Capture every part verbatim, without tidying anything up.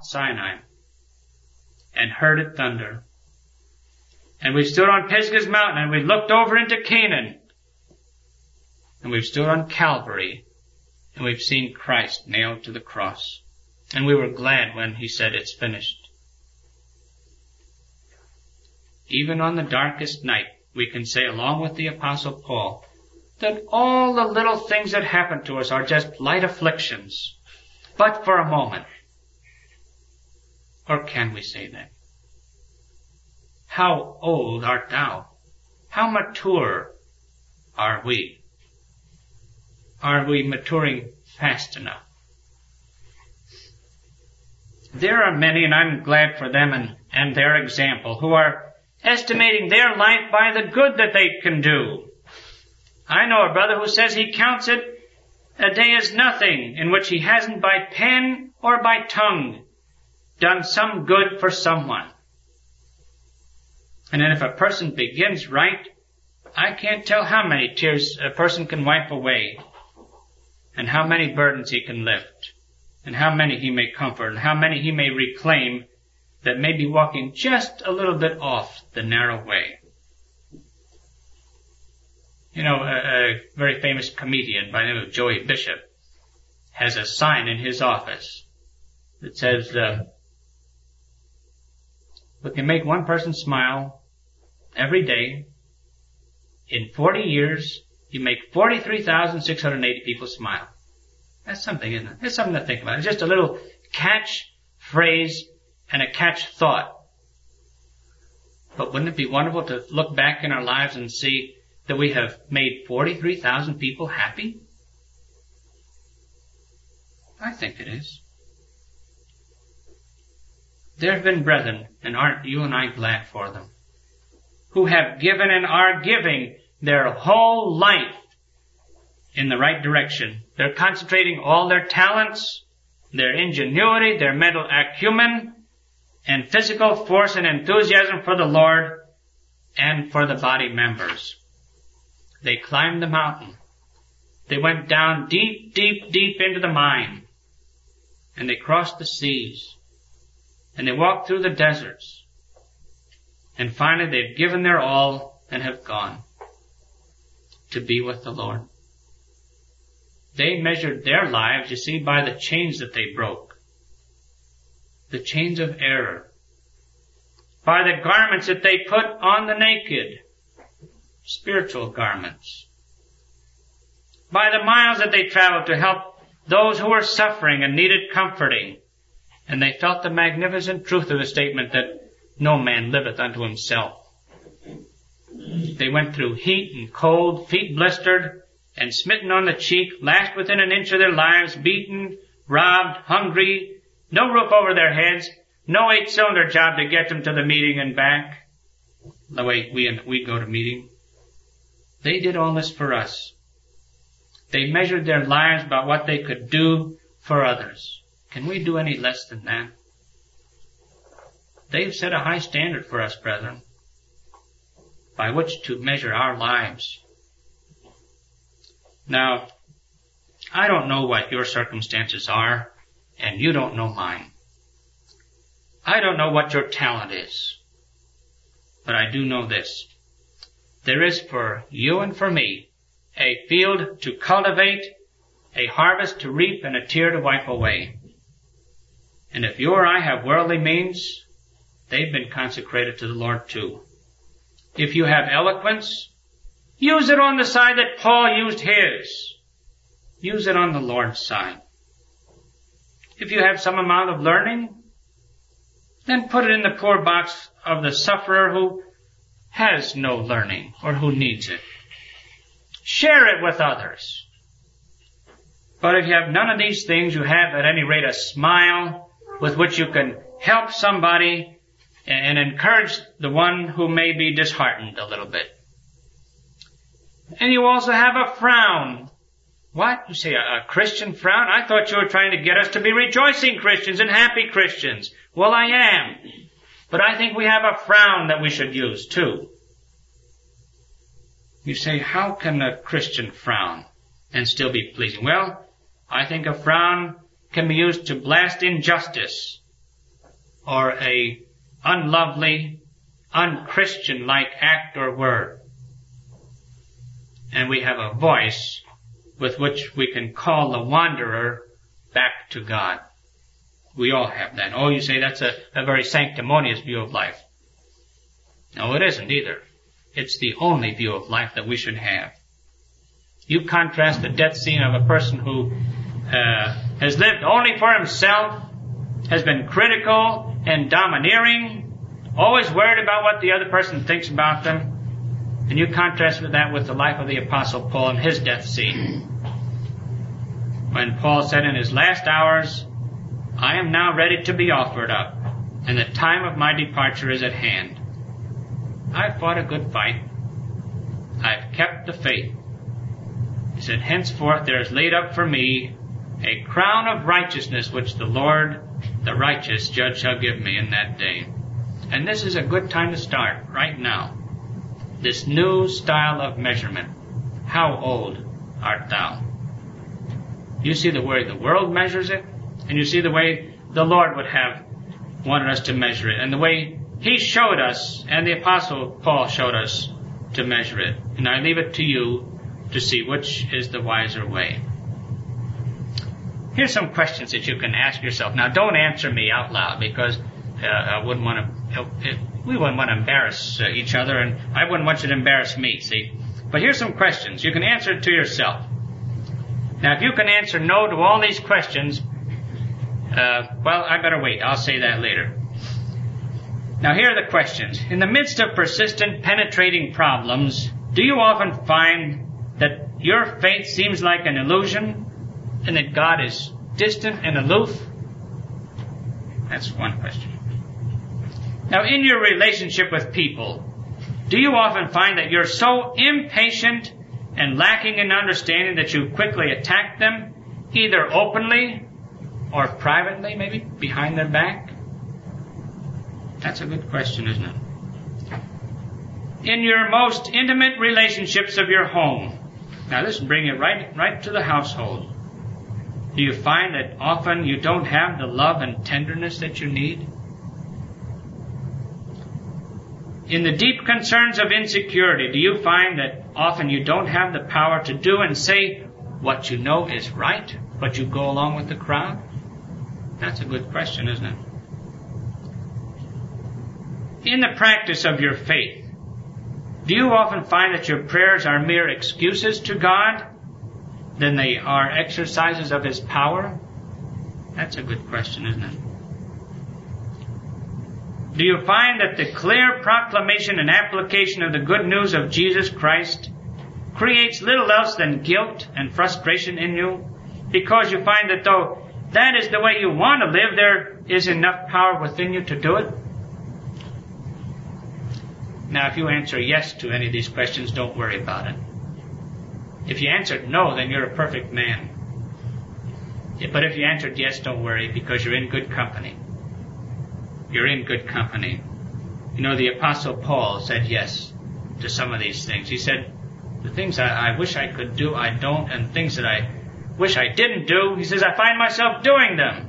Sinai and heard it thunder. And we stood on Pisgah's mountain and we looked over into Canaan. And we've stood on Calvary and we've seen Christ nailed to the cross. And we were glad when he said it's finished. Even on the darkest night, we can say along with the Apostle Paul that all the little things that happen to us are just light afflictions, but for a moment. Or can we say that? How old art thou? How mature are we? Are we maturing fast enough? There are many, and I'm glad for them and, and their example, who are estimating their life by the good that they can do. I know a brother who says he counts it a day as nothing in which he hasn't by pen or by tongue done some good for someone. And then if a person begins right, I can't tell how many tears a person can wipe away, and how many burdens he can lift, and how many he may comfort, and how many he may reclaim that may be walking just a little bit off the narrow way. You know, a, a very famous comedian by the name of Joey Bishop has a sign in his office that says, uh, we can make one person smile every day. In forty years, you make forty-three thousand six hundred eighty people smile. That's something, isn't it? It's something to think about. It's just a little catch phrase and a catch thought. But wouldn't it be wonderful to look back in our lives and see that we have made forty-three thousand people happy? I think it is. There have been brethren, and aren't you and I glad for them, who have given and are giving their whole life in the right direction. They're concentrating all their talents, their ingenuity, their mental acumen, and physical force and enthusiasm for the Lord and for the body members. They climbed the mountain. They went down deep, deep, deep into the mine. And they crossed the seas. And they walked through the deserts. And finally they've given their all and have gone to be with the Lord. They measured their lives, you see, by the chains that they broke. The chains of error. By the garments that they put on the naked. Spiritual garments. By the miles that they traveled to help those who were suffering and needed comforting. And they felt the magnificent truth of the statement that no man liveth unto himself. They went through heat and cold, feet blistered, and smitten on the cheek, lashed within an inch of their lives, beaten, robbed, hungry, no roof over their heads, no eight-cylinder job to get them to the meeting and back, the way we we go to meeting. They did all this for us. They measured their lives by what they could do for others. Can we do any less than that? They've set a high standard for us, brethren, by which to measure our lives. Now, I don't know what your circumstances are, and you don't know mine. I don't know what your talent is, but I do know this. There is for you and for me a field to cultivate, a harvest to reap, and a tear to wipe away. And if you or I have worldly means, they've been consecrated to the Lord too. If you have eloquence, use it on the side that Paul used his. Use it on the Lord's side. If you have some amount of learning, then put it in the poor box of the sufferer who has no learning or who needs it. Share it with others. But if you have none of these things, you have at any rate a smile with which you can help somebody and encourage the one who may be disheartened a little bit. And you also have a frown. What? You say a, a Christian frown? I thought you were trying to get us to be rejoicing Christians and happy Christians. Well, I am. But I think we have a frown that we should use too. You say, how can a Christian frown and still be pleasing? Well, I think a frown can be used to blast injustice or a unlovely, unchristian-like act or word. And we have a voice with which we can call the wanderer back to God. We all have that. Oh, you say that's a, a very sanctimonious view of life. No, it isn't either. It's the only view of life that we should have. You contrast the death scene of a person who uh, has lived only for himself, has been critical and domineering, always worried about what the other person thinks about them, and you contrast that with the life of the Apostle Paul and his death scene. When Paul said in his last hours, I am now ready to be offered up, and the time of my departure is at hand. I've fought a good fight. I've kept the faith. He said, henceforth there is laid up for me a crown of righteousness which the Lord, the righteous judge, shall give me in that day. And this is a good time to start, right now. This new style of measurement. How old art thou? You see the way the world measures it, and you see the way the Lord would have wanted us to measure it, and the way He showed us, and the Apostle Paul showed us to measure it. And I leave it to you to see which is the wiser way. Here's some questions that you can ask yourself. Now, don't answer me out loud, because uh, I wouldn't want to. It, we wouldn't want to embarrass uh, each other, and I wouldn't want you to embarrass me. See, but here's some questions. You can answer it to yourself. Now, if you can answer no to all these questions, uh, well, I better wait. I'll say that later. Now, here are the questions. In the midst of persistent, penetrating problems, do you often find that your faith seems like an illusion and that God is distant and aloof? That's one question. Now, in your relationship with people, do you often find that you're so impatient and lacking in understanding that you quickly attack them, either openly or privately, maybe behind their back? That's a good question, isn't it? In your most intimate relationships of your home, now this will bring it right, right to the household. Do you find that often you don't have the love and tenderness that you need? In the deep concerns of insecurity, do you find that often you don't have the power to do and say what you know is right, but you go along with the crowd? That's a good question, isn't it? In the practice of your faith, do you often find that your prayers are mere excuses to God than they are exercises of His power? That's a good question, isn't it? Do you find that the clear proclamation and application of the good news of Jesus Christ creates little else than guilt and frustration in you, because you find that though that is the way you want to live, there is enough power within you to do it? Now, if you answer yes to any of these questions, don't worry about it. If you answered no, then you're a perfect man. But if you answered yes, don't worry, because you're in good company. You're in good company. You know, the Apostle Paul said yes to some of these things. He said, the things I, I wish I could do, I don't, and things that I wish I didn't do, he says, I find myself doing them.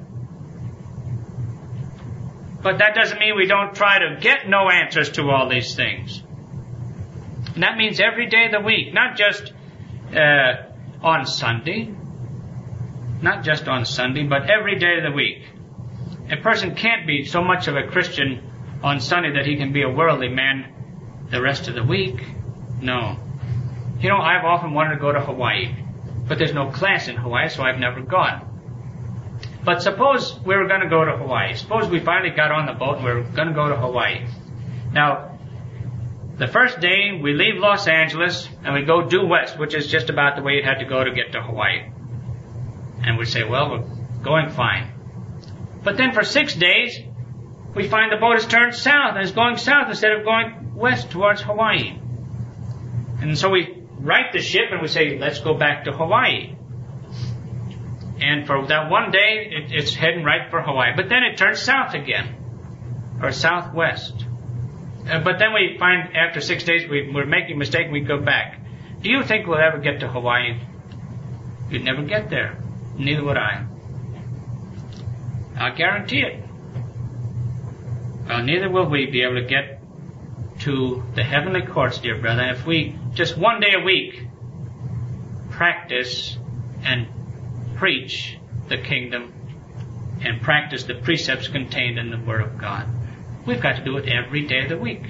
But that doesn't mean we don't try to get no answers to all these things. And that means every day of the week, not just uh, on Sunday, not just on Sunday, but every day of the week. A person can't be so much of a Christian on Sunday that he can be a worldly man the rest of the week. No. You know, I've often wanted to go to Hawaii, but there's no class in Hawaii, so I've never gone. But suppose we were going to go to Hawaii. Suppose we finally got on the boat and we were going to go to Hawaii. Now, the first day we leave Los Angeles and we go due west, which is just about the way you'd have to go to get to Hawaii. And we say, well, we're going fine. But then for six days, we find the boat has turned south and is going south instead of going west towards Hawaii. And so we right the ship and we say, let's go back to Hawaii. And for that one day, it, it's heading right for Hawaii. But then it turns south again, or southwest. Uh, but then we find after six days we, we're making a mistake and we go back. Do you think we'll ever get to Hawaii? You'd never get there. Neither would I. I'll guarantee it. Well, neither will we be able to get to the heavenly courts, dear brethren, if we just one day a week practice and preach the kingdom and practice the precepts contained in the Word of God. We've got to do it every day of the week.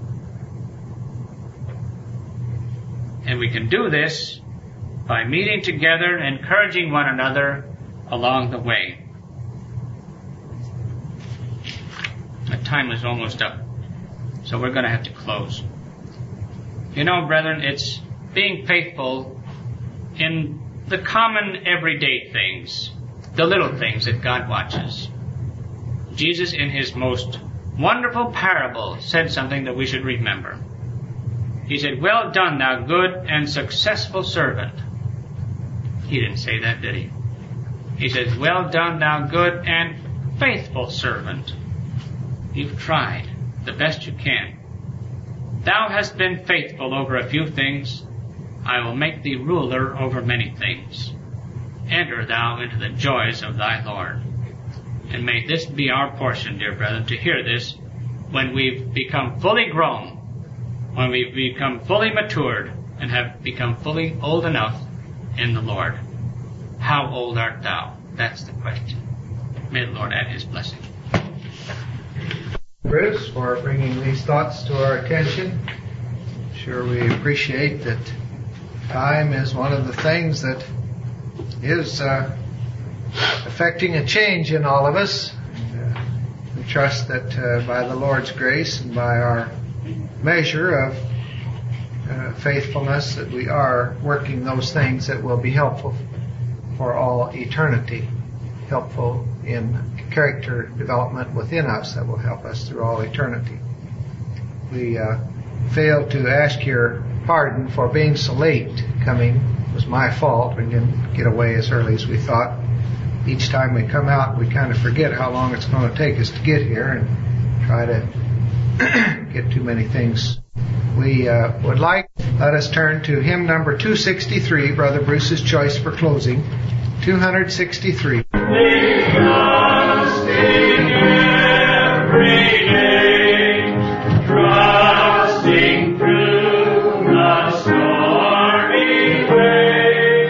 And we can do this by meeting together and encouraging one another along the way. The time is almost up, so we're going to have to close. You know, brethren, it's being faithful in the common everyday things, the little things that God watches. Jesus, in his most wonderful parable, said something that we should remember. He said, "Well done, thou good and successful servant." He didn't say that, did he? He says, "Well done, thou good and faithful servant." You've tried the best you can. Thou hast been faithful over a few things. I will make thee ruler over many things. Enter thou into the joys of thy Lord. And may this be our portion, dear brethren, to hear this when we've become fully grown, when we've become fully matured, and have become fully old enough in the Lord. How old art thou? That's the question. May the Lord add his blessing. Bruce, for bringing these thoughts to our attention. Sure, we appreciate that time is one of the things that is uh, affecting a change in all of us. And, uh, we trust that uh, by the Lord's grace and by our measure of uh, faithfulness that we are working those things that will be helpful for all eternity, helpful in character development within us that will help us through all eternity. We uh, failed to ask your pardon for being so late coming. It was my fault. We didn't get away as early as we thought. Each time we come out, we kind of forget how long it's going to take us to get here and try to get too many things. We uh, would like, let us turn to hymn number two sixty-three, Brother Bruce's choice for closing. two sixty-three. Trusting every day, trusting through the stormy way,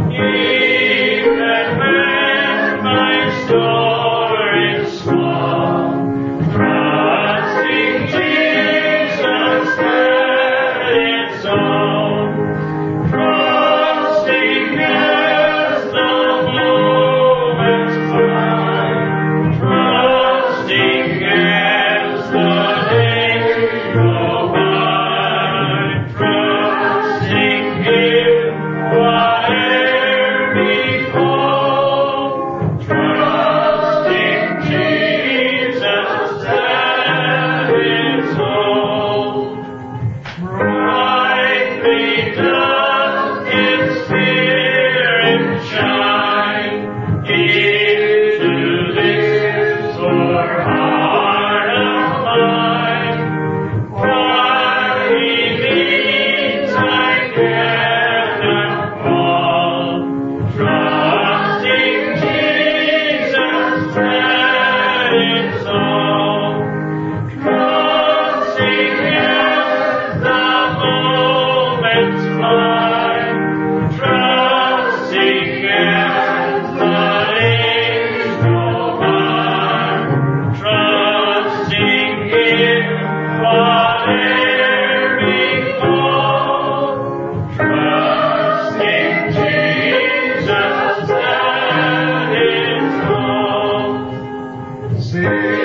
even when my store is small, trusting Jesus that it's all, trusting as the moments fly, trusting as the days go by, trusting Him whate'er befall, trusting Jesus that is all. Brightly does His Spirit shine into this poor heart of mine. While He leads, I cannot fall, trusting Jesus that is all, trusting as the moments fly, trusting as the days go by, trusting Him whate'er befall, trusting Jesus that is all. Sing